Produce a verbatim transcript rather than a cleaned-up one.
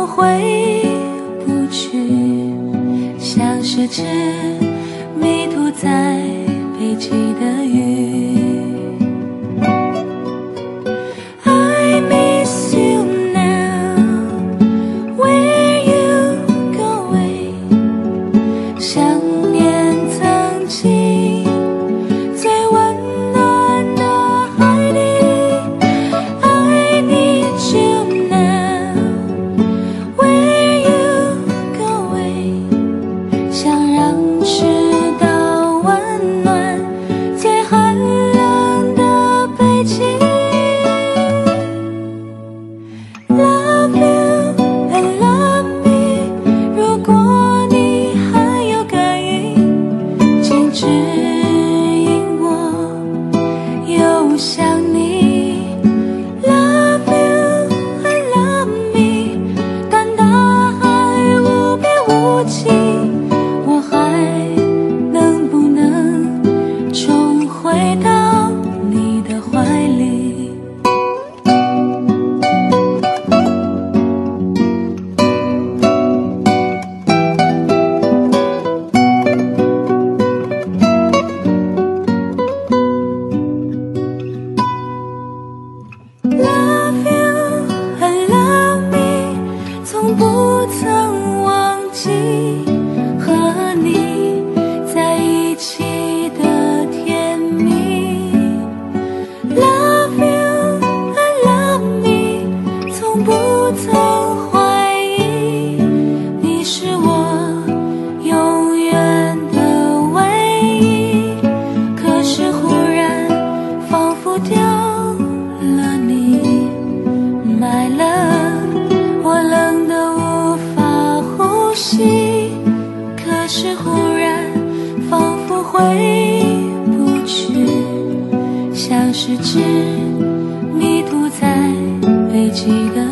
回不去，像是只迷途在北极的鱼。I miss you now, where you going？ 想念曾经最温暖的海底。I need you now, where you going？ 想让赤道温暖最寒冷的北极。Love you and love me， 如果你还有感应，请指引我游向你。Love you and love me， 当大海无边无际，我还能不能重回到你的怀里？Love you and love me， 从不曾忘记和你在一起的甜蜜。Love you and love me， 从不曾怀疑你是我永远的唯一。可是忽然仿佛掉了你，埋了我冷得无法呼吸。可是忽然仿佛回不去，像是只迷途在北极的